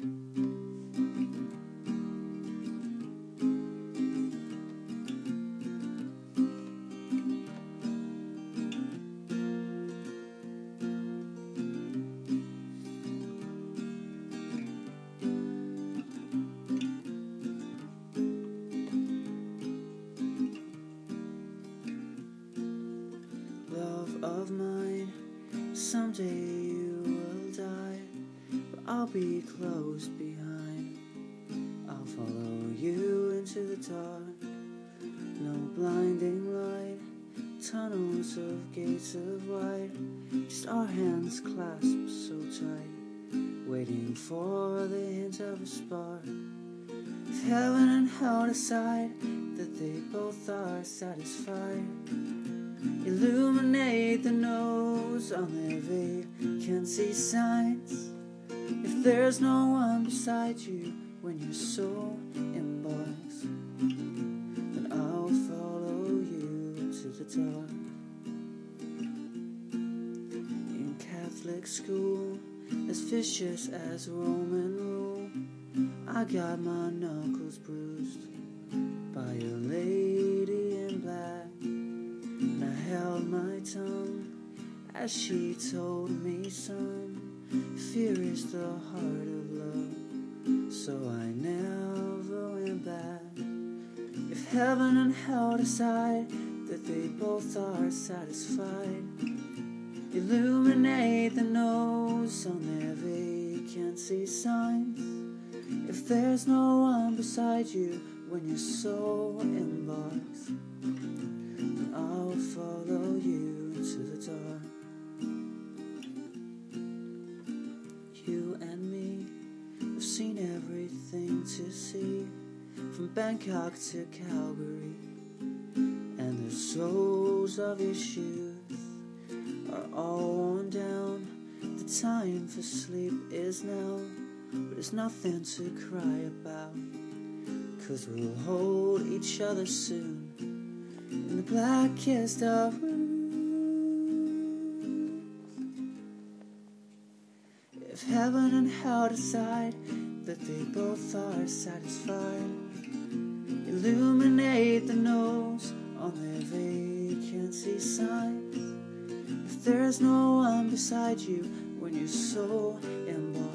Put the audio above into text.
Love of mine, someday you will die, but I'll be close behind. I'll follow you into the dark. No blinding light, tunnels of gates of white, just our hands clasped so tight, waiting for the hint of a spark. If heaven and hell decide that they both are satisfied, illuminate the nose on their vacancy signs. If there's no one beside you when your soul embarks, then I'll follow you to the dark. In Catholic school, as vicious as Roman rule, I got my knuckles bruised by a lady in black, and I held my tongue as she told me, son, fear is the heart of love, so I never went back. If heaven and hell decide that they both are satisfied, illuminate the nose on their vacancy signs. If there's no one beside you when your soul embarks, then I'll follow you into the dark. You and me have seen everything to see, from Bangkok to Calgary, and the soles of your shoes are all worn down. The time for sleep is now, but there's nothing to cry about, 'cause we'll hold each other soon in the blackest of rooms. If heaven and hell decide that they both are satisfied, illuminate the nose on their vacancy signs. If there's no one beside you when your soul embarks,